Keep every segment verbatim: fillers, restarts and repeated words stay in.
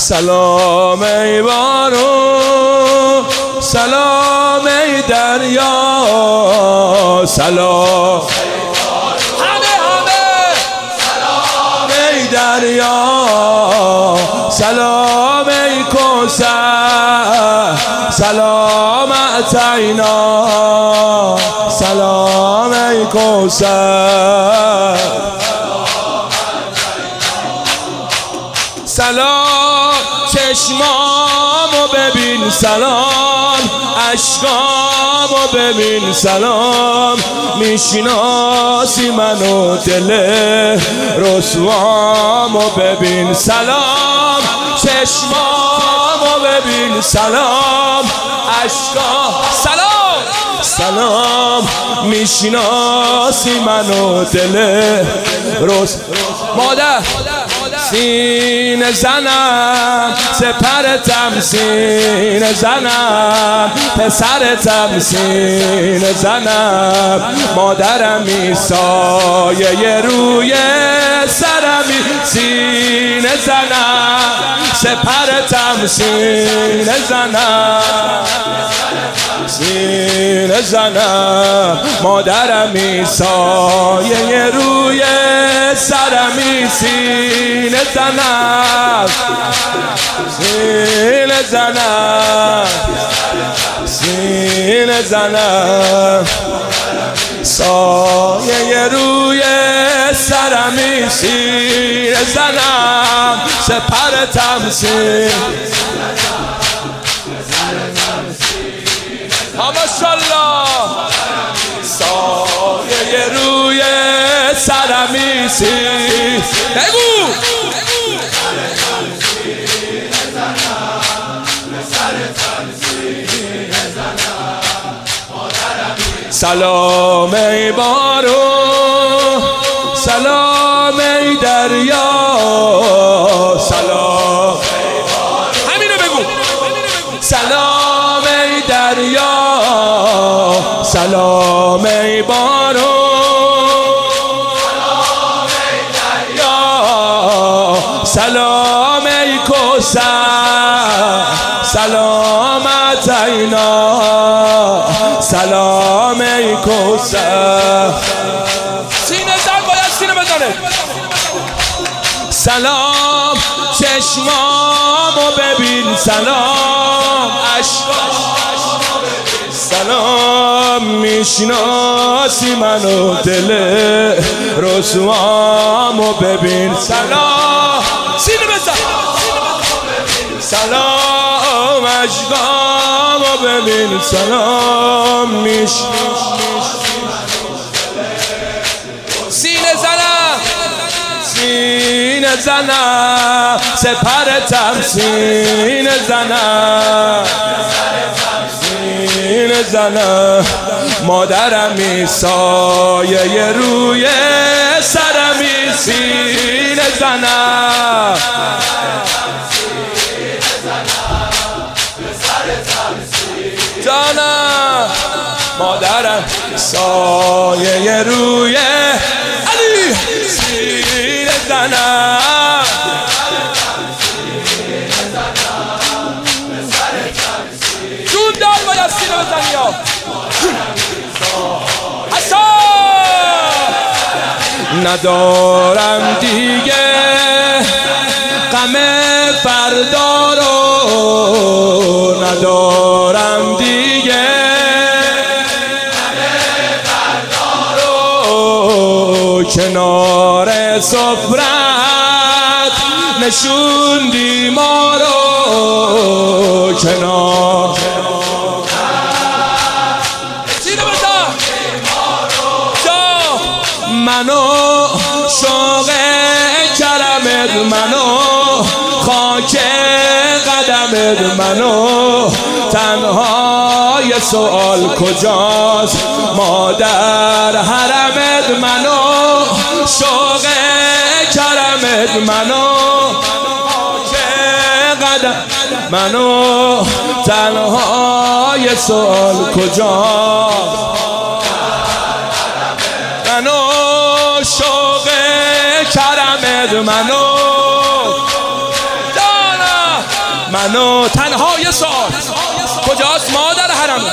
سلام ای بارون، سلام ای دریا، سلام همه همه سلام ای دریا، سلام ای کوثر، سلام اعطینا، سلام ای کوثر، سلام چشمامو ببین، سلام اشکامو ببین، سلام میشناسی منو دل رسوامو ببین، سلام چشمامو ببین، سلام اشکام، سلام سلام میشناسی منو دل رس مادر سینه زنم، سپرتم سینه زنم، پسرتم سینه زنم، مادرمی سایه روی سرمی سینه زنم، سپرتم سینه زنم، سینه زنم، مادرمی سایه روی سرمی سینه زنم، سینه زنم، سینه زنم، سایه روی سرمی سینه زنم، سپرتم سینه ماشاءالله، سایه روی سرمی سینه بگو سلام ای بارون، سلام ای دریا، سلام همینو بگو، سلام ای دریا، سلام ای بارون، سلام ای دریا، سلام ای کوثر، سلام اعطینا، سلام ای کوثر، سینه زن باید سینه بزنه، سلام چشمامو ببین، سلام اشکامو ببین، سلام میشناسی منو دل رسوامو ببین، سلام سینه بزن، سلام اشکامو ببین، سلام میشناسی سینه زنم، سینه زنم، سپرتم سینه زنم، سینه زنم، مادرمی سایه روی سرمی سینه زنم، جانم مادرم سایه روی علی سینه زنم، جون دار باید سینه بزنی یا ندارم دیگه غم فردا رو، ندارم دیگه غم فردا رو، کنار سفرت نشوندی ما رو، کنار منو شوق کرمت، منو خاک قدمت، منو تنها یه سوال کجاست مادر حرمت، منو شوق کرمت، منو خاک قدم، منو تنها یه سوال کجاست، منو شوق کرمت، منو دانا منو تنها یه سال کجاست مادر حرم؟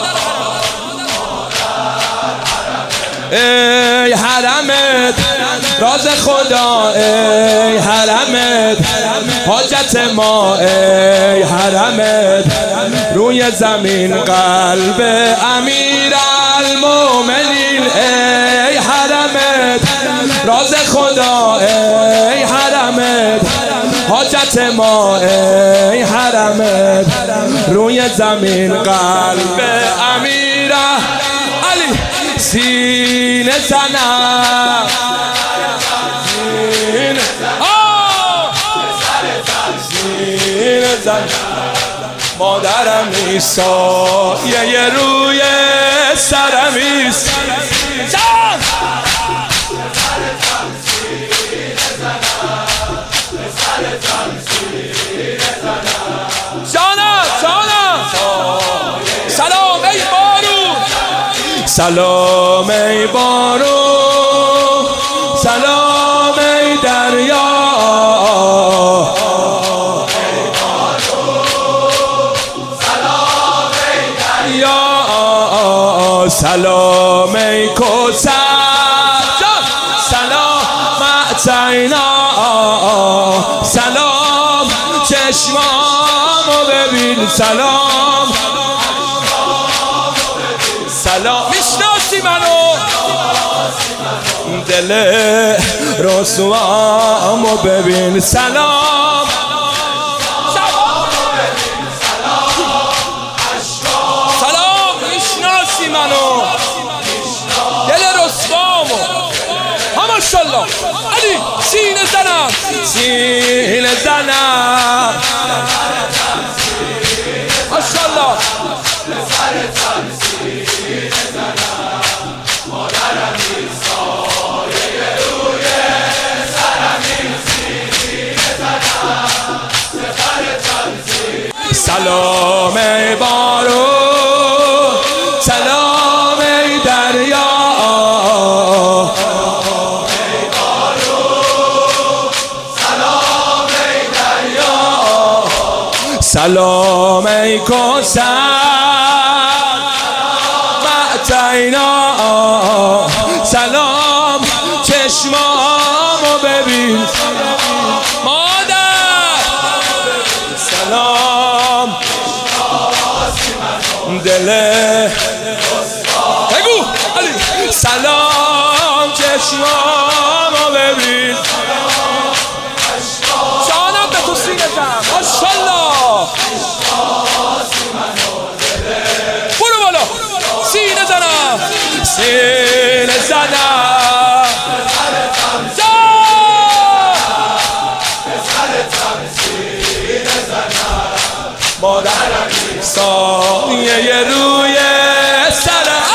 ای حرمت راز خدا، ای حرمت حاجت ما، ای حرمت روی زمین قلب امیر المومنین، ای حرمت راز خدا، ای حرمت حاجت ما، ای حرمت روی زمین قلب امیر علی سینه زنم، سینه سینه زنم مادرم ایسا یه یه روی سرم ایسا جانم جانم سلام ای بارون، سلام ای بارون، سلام ای دریا، سلام ای کوثر، سلام عطینا، سلام چشمامو ببین، سلام سلام میشناسی منو، دل رسوامو ببین، سلام سلام میشناسی منو، دل رسوامو ها ماشاءالله علی سینه زنم، سینه زنم ماشاءالله سلام ای بارون، سلام ای دریا، سلام ای دریا، سلام ای کوثر معطینا، سلام چشمامو ببین مادر، سلام دل بگو علی، سلام چشمامو ببین، جانم به تو سینه زن ماشاءالله، برو بالا سینه زنم، سینه زنم مادرم ایسا یه روی سرم،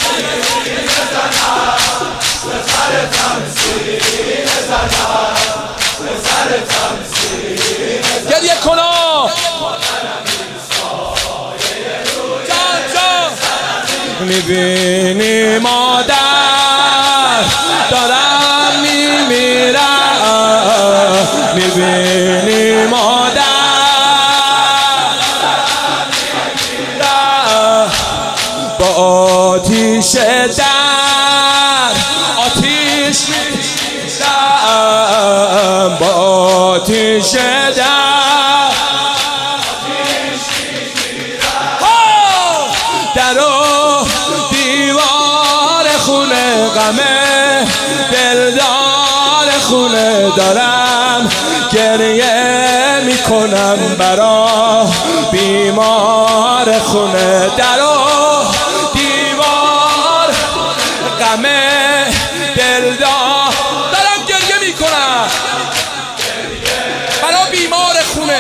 گریه کنا جان جان میبینی مادر دارم میمیرم، میبینی مادر با آتیش در آتیش میرم، با آتیش در در و دیوار خونه غمه دلدار خونه دارم، گریه میکنم برا بیمار خونه، در و دیوار غمه دلدار دارم گریه میکنم برا بیمار خونه،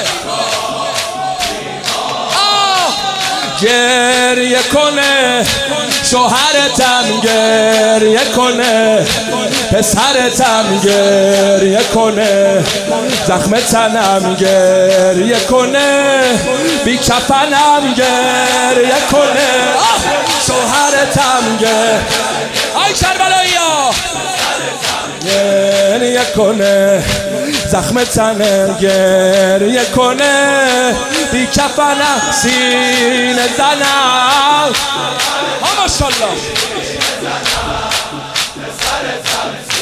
گریه کنه شوهرتم، گریه کنه پسرتم، گریه کنه زخم تنم، گریه کنه بی کفنم، گریه کنه شوهرتم، گریه آی کربلایی ها گریه کنه زخم تنه گریه کنه، بی کفنه سینه زنم. ها ماشالله